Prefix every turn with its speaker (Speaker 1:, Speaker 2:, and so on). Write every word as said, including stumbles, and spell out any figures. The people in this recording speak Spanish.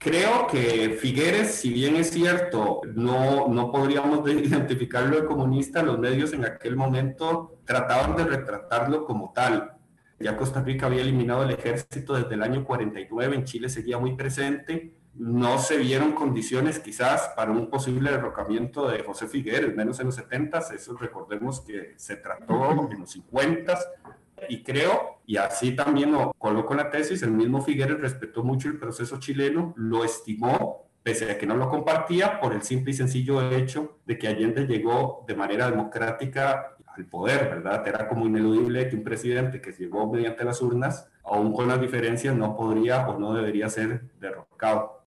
Speaker 1: Creo que Figueres, si bien es cierto, no, no podríamos identificarlo de comunista, los medios en aquel momento trataban de retratarlo como tal. Ya Costa Rica había eliminado el ejército desde el año cuarenta y nueve, en Chile seguía muy presente, no se vieron condiciones quizás para un posible derrocamiento de José Figueres, menos en los setentas, eso recordemos que se trató en los cincuentas, y creo, y así también lo coloco en la tesis, el mismo Figueres respetó mucho el proceso chileno, lo estimó, pese a que no lo compartía, por el simple y sencillo hecho de que Allende llegó de manera democrática al poder, ¿verdad? Era como ineludible que un presidente que llegó mediante las urnas, aún con las diferencias, no podría o no debería ser derrocado.